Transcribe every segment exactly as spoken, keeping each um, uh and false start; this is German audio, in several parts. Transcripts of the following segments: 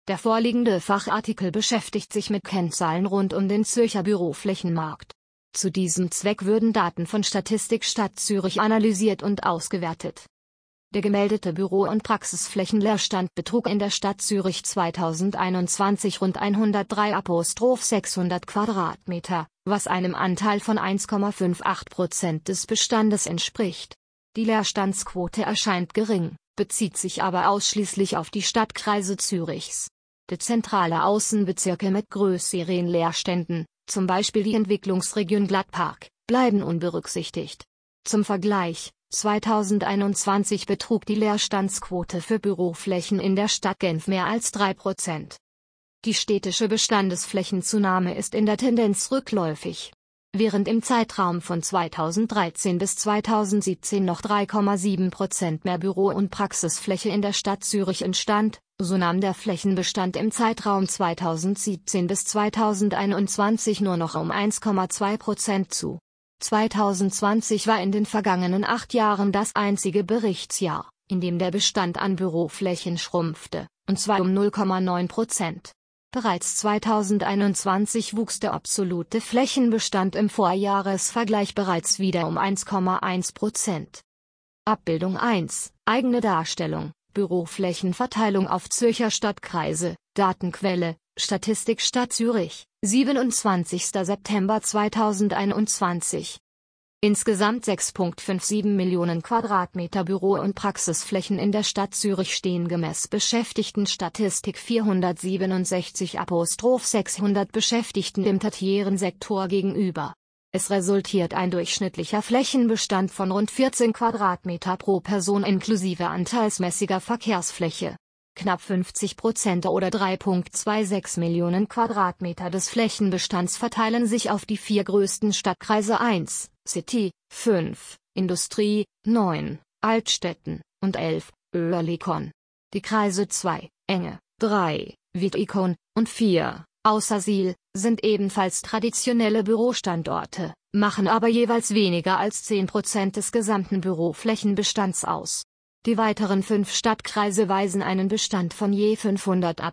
Der vorliegende Fachartikel beschäftigt sich mit Kennzahlen rund um den Zürcher Büroflächenmarkt. Zu diesem Zweck würden Daten von Statistik Stadt Zürich analysiert und ausgewertet. Der gemeldete Büro- und Praxisflächenleerstand betrug in der Stadt Zürich zweitausendeinundzwanzig rund hundertdrei sechshundert Quadratmeter, was einem Anteil von eins Komma achtundfünfzig Prozent des Bestandes entspricht. Die Leerstandsquote erscheint gering, bezieht sich aber ausschließlich auf die Stadtkreise Zürichs. Dezentrale Außenbezirke mit größeren Leerständen, zum Beispiel die Entwicklungsregion Gladpark, bleiben unberücksichtigt. Zum Vergleich: zweitausendeinundzwanzig betrug die Leerstandsquote für Büroflächen in der Stadt Genf mehr als drei Prozent. Die städtische Bestandesflächenzunahme ist in der Tendenz rückläufig. Während im Zeitraum von zweitausenddreizehn bis zweitausendsiebzehn noch drei Komma sieben Prozent mehr Büro- und Praxisfläche in der Stadt Zürich entstand, so nahm der Flächenbestand im Zeitraum zweitausendsiebzehn bis zweitausendeinundzwanzig nur noch um eins Komma zwei Prozent zu. zweitausendzwanzig war in den vergangenen acht Jahren das einzige Berichtsjahr, in dem der Bestand an Büroflächen schrumpfte, und zwar um null Komma neun Prozent. Bereits zweitausendeinundzwanzig wuchs der absolute Flächenbestand im Vorjahresvergleich bereits wieder um eins Komma eins Prozent. Abbildung eins, eigene Darstellung, Büroflächenverteilung auf Zürcher Stadtkreise, Datenquelle, Statistik Stadt Zürich, siebenundzwanzigster September zweitausendeinundzwanzig. Insgesamt sechs Komma siebenundfünfzig Millionen Quadratmeter Büro- und Praxisflächen in der Stadt Zürich stehen gemäß Beschäftigtenstatistik vierhundertsiebenundsechzig sechshundert Beschäftigten im tertiären Sektor gegenüber. Es resultiert ein durchschnittlicher Flächenbestand von rund vierzehn Quadratmeter pro Person inklusive anteilsmäßiger Verkehrsfläche. Knapp fünfzig Prozent oder drei Komma sechsundzwanzig Millionen Quadratmeter des Flächenbestands verteilen sich auf die vier größten Stadtkreise eins, City, fünf, Industrie, neun, Altstädten, und elf, Oerlikon. Die Kreise zwei, Enge, drei, Wiedikon, und vier, Aussersihl, sind ebenfalls traditionelle Bürostandorte, machen aber jeweils weniger als zehn Prozent des gesamten Büroflächenbestands aus. Die weiteren fünf Stadtkreise weisen einen Bestand von je fünfhundert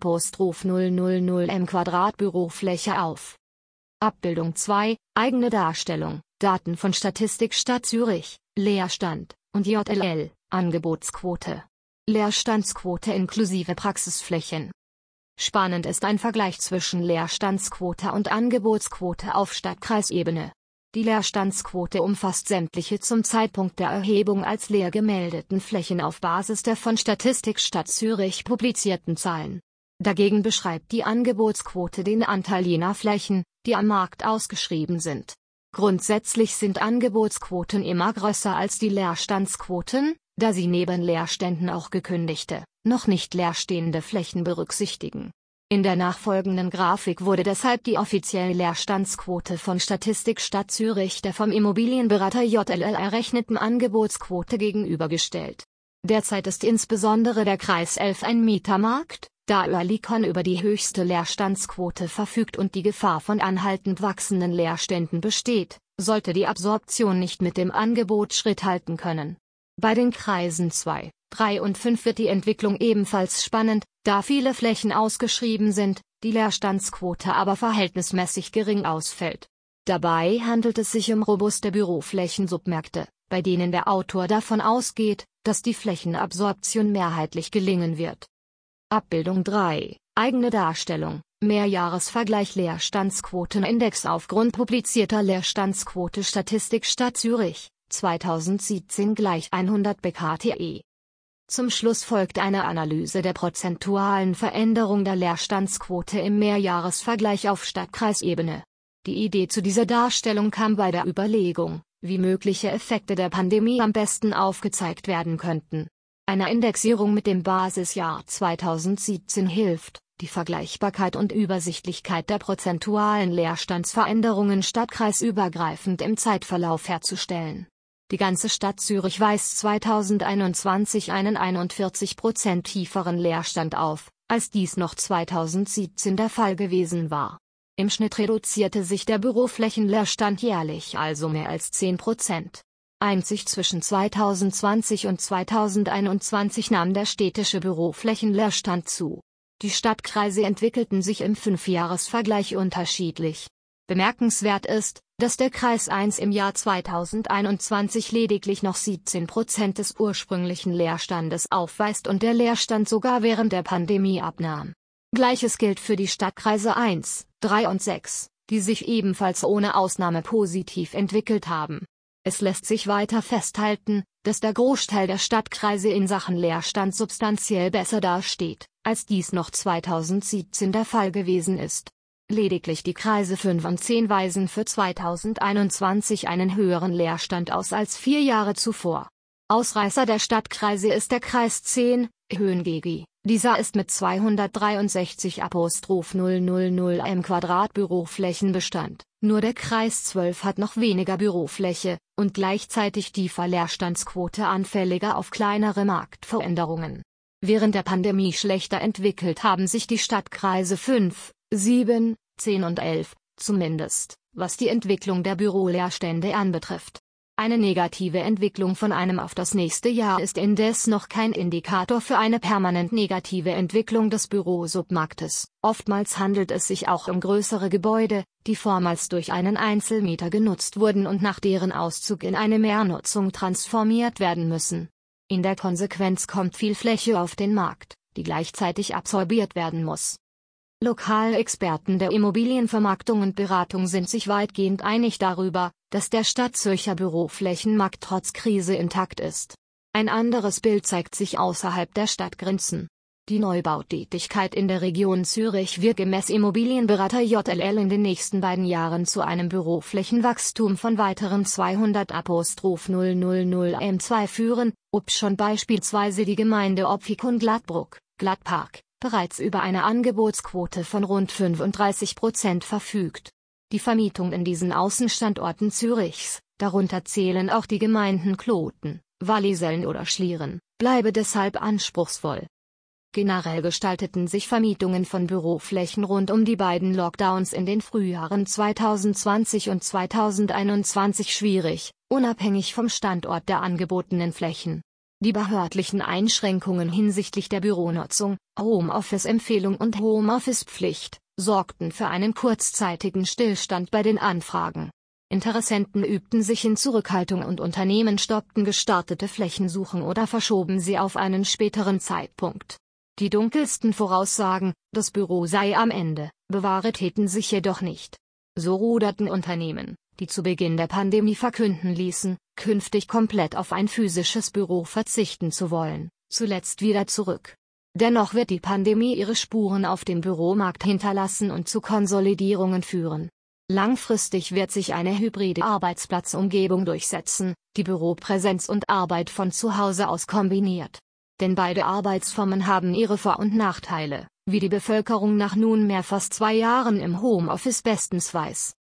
M Quadratbürofläche auf. Abbildung zwei, eigene Darstellung, Daten von Statistik Stadt Zürich, Leerstand, und J L L, Angebotsquote. Leerstandsquote inklusive Praxisflächen. Spannend ist ein Vergleich zwischen Leerstandsquote und Angebotsquote auf Stadtkreisebene. Die Leerstandsquote umfasst sämtliche zum Zeitpunkt der Erhebung als leer gemeldeten Flächen auf Basis der von Statistik Stadt Zürich publizierten Zahlen. Dagegen beschreibt die Angebotsquote den Anteil jener Flächen, die am Markt ausgeschrieben sind. Grundsätzlich sind Angebotsquoten immer größer als die Leerstandsquoten, da sie neben Leerständen auch gekündigte, noch nicht leerstehende Flächen berücksichtigen. In der nachfolgenden Grafik wurde deshalb die offizielle Leerstandsquote von Statistik Stadt Zürich der vom Immobilienberater J L L errechneten Angebotsquote gegenübergestellt. Derzeit ist insbesondere der Kreis elf ein Mietermarkt, da Oerlikon über die höchste Leerstandsquote verfügt und die Gefahr von anhaltend wachsenden Leerständen besteht, sollte die Absorption nicht mit dem Angebot Schritt halten können. Bei den Kreisen zwei, drei und fünf wird die Entwicklung ebenfalls spannend, da viele Flächen ausgeschrieben sind, die Leerstandsquote aber verhältnismäßig gering ausfällt. Dabei handelt es sich um robuste Büroflächensubmärkte, bei denen der Autor davon ausgeht, dass die Flächenabsorption mehrheitlich gelingen wird. Abbildung drei, eigene Darstellung, Mehrjahresvergleich Leerstandsquotenindex aufgrund publizierter Leerstandsquote Statistik Stadt Zürich, zweitausendsiebzehn gleich hundert B K T E. Zum Schluss folgt eine Analyse der prozentualen Veränderung der Leerstandsquote im Mehrjahresvergleich auf Stadtkreisebene. Die Idee zu dieser Darstellung kam bei der Überlegung, wie mögliche Effekte der Pandemie am besten aufgezeigt werden könnten. Eine Indexierung mit dem Basisjahr zweitausendsiebzehn hilft, die Vergleichbarkeit und Übersichtlichkeit der prozentualen Leerstandsveränderungen stadtkreisübergreifend im Zeitverlauf herzustellen. Die ganze Stadt Zürich weist zweitausendeinundzwanzig einen einundvierzig Prozent tieferen Leerstand auf, als dies noch zweitausendsiebzehn der Fall gewesen war. Im Schnitt reduzierte sich der Büroflächenleerstand jährlich also mehr als zehn Prozent. Einzig zwischen zweitausendzwanzig und zweitausendeinundzwanzig nahm der städtische Büroflächenleerstand zu. Die Stadtkreise entwickelten sich im Fünfjahresvergleich unterschiedlich. Bemerkenswert ist, dass der Kreis eins im Jahr zweitausendeinundzwanzig lediglich noch siebzehn Prozent des ursprünglichen Leerstandes aufweist und der Leerstand sogar während der Pandemie abnahm. Gleiches gilt für die Stadtkreise eins, drei und sechs, die sich ebenfalls ohne Ausnahme positiv entwickelt haben. Es lässt sich weiter festhalten, dass der Großteil der Stadtkreise in Sachen Leerstand substanziell besser dasteht, als dies noch zweitausendsiebzehn der Fall gewesen ist. Lediglich die Kreise fünf und zehn weisen für zweitausendeinundzwanzig einen höheren Leerstand aus als vier Jahre zuvor. Ausreißer der Stadtkreise ist der Kreis zehn, Höhen-G G. Dieser ist mit zweihundertdreiundsechzig null m Quadrat Büroflächenbestand. Nur der Kreis zwölf hat noch weniger Bürofläche und gleichzeitig tiefer Leerstandsquote, anfälliger auf kleinere Marktveränderungen. Während der Pandemie schlechter entwickelt haben sich die Stadtkreise fünf, sieben, zehn und elf, zumindest, was die Entwicklung der Büroleerstände anbetrifft. Eine negative Entwicklung von einem auf das nächste Jahr ist indes noch kein Indikator für eine permanent negative Entwicklung des Bürosubmarktes. Oftmals handelt es sich auch um größere Gebäude, die vormals durch einen Einzelmieter genutzt wurden und nach deren Auszug in eine Mehrnutzung transformiert werden müssen. In der Konsequenz kommt viel Fläche auf den Markt, die gleichzeitig absorbiert werden muss. Lokalexperten der Immobilienvermarktung und Beratung sind sich weitgehend einig darüber, dass der Stadtzürcher Büroflächenmarkt trotz Krise intakt ist. Ein anderes Bild zeigt sich außerhalb der Stadtgrenzen. Die Neubautätigkeit in der Region Zürich wird gemäß Immobilienberater J L L in den nächsten beiden Jahren zu einem Büroflächenwachstum von weiteren zweihundert null M zwei führen, obschon beispielsweise die Gemeinde Opfikon-Glattbruck, Glattpark, bereits über eine Angebotsquote von rund fünfunddreißig Prozent verfügt. Die Vermietung in diesen Außenstandorten Zürichs, darunter zählen auch die Gemeinden Kloten, Wallisellen oder Schlieren, bleibe deshalb anspruchsvoll. Generell gestalteten sich Vermietungen von Büroflächen rund um die beiden Lockdowns in den Frühjahren zweitausendzwanzig und zweitausendeinundzwanzig schwierig, unabhängig vom Standort der angebotenen Flächen. Die behördlichen Einschränkungen hinsichtlich der Büronutzung, Homeoffice-Empfehlung und Homeoffice-Pflicht sorgten für einen kurzzeitigen Stillstand bei den Anfragen. Interessenten übten sich in Zurückhaltung und Unternehmen stoppten gestartete Flächensuchen oder verschoben sie auf einen späteren Zeitpunkt. Die dunkelsten Voraussagen, das Büro sei am Ende, bewahrheiteten sich jedoch nicht. So ruderten Unternehmen, die zu Beginn der Pandemie verkünden ließen, künftig komplett auf ein physisches Büro verzichten zu wollen, zuletzt wieder zurück. Dennoch wird die Pandemie ihre Spuren auf dem Büromarkt hinterlassen und zu Konsolidierungen führen. Langfristig wird sich eine hybride Arbeitsplatzumgebung durchsetzen, die Büropräsenz und Arbeit von zu Hause aus kombiniert. Denn beide Arbeitsformen haben ihre Vor- und Nachteile, wie die Bevölkerung nach nunmehr fast zwei Jahren im Homeoffice bestens weiß.